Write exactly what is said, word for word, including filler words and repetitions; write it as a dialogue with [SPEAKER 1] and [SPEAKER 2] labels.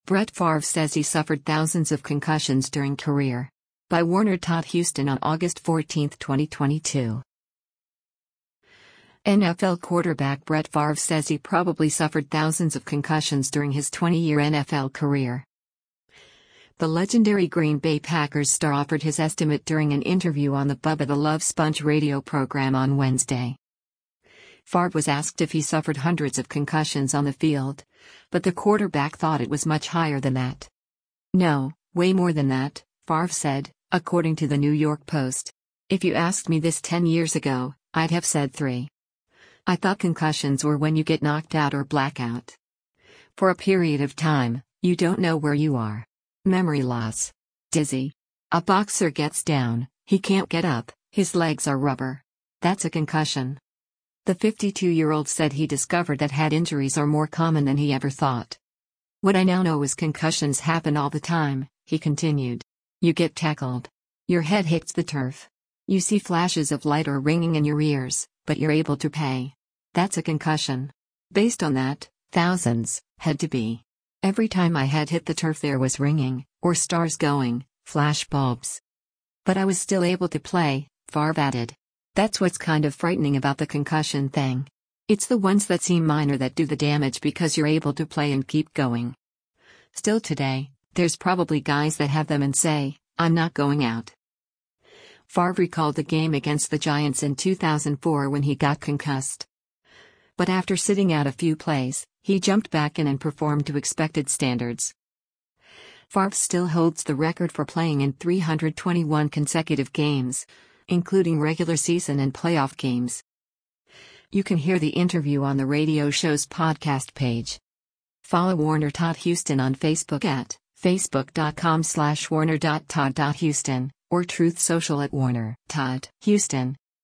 [SPEAKER 1] Brett Favre says he suffered thousands of concussions during career. By Warner Todd Houston on August fourteenth, twenty twenty-two. N F L quarterback Brett Favre says he probably suffered thousands of concussions during his twenty-year N F L career. The legendary Green Bay Packers star offered his estimate during an interview on the Bubba the Love Sponge radio program on Wednesday. Favre was asked if he suffered hundreds of concussions on the field, but the quarterback thought it was much higher than that. "No, way more than that," Favre said, according to the New York Post. "If you asked me this ten years ago, I'd have said three. I thought concussions were when you get knocked out or blackout. For a period of time, you don't know where you are. Memory loss. Dizzy. A boxer gets down, he can't get up, his legs are rubber. That's a concussion." The fifty-two-year-old said he discovered that head injuries are more common than he ever thought. "What I now know is concussions happen all the time," he continued. "You get tackled. Your head hits the turf. You see flashes of light or ringing in your ears, but you're able to pay. That's a concussion. Based on that, thousands had to be. Every time my head hit the turf there was ringing, or stars going, flash bulbs. But I was still able to play," Favre added. "That's what's kind of frightening about the concussion thing. It's the ones that seem minor that do the damage because you're able to play and keep going. Still today, there's probably guys that have them and say, 'I'm not going out.'" Favre recalled the game against the Giants in two thousand four when he got concussed. But after sitting out a few plays, he jumped back in and performed to expected standards. Favre still holds the record for playing in three hundred twenty-one consecutive games, including regular season and playoff games. You can hear the interview on the radio show's podcast page. Follow Warner Todd Houston on Facebook at facebook.com slash warner.todd.houston or Truth Social at Warner Todd Houston.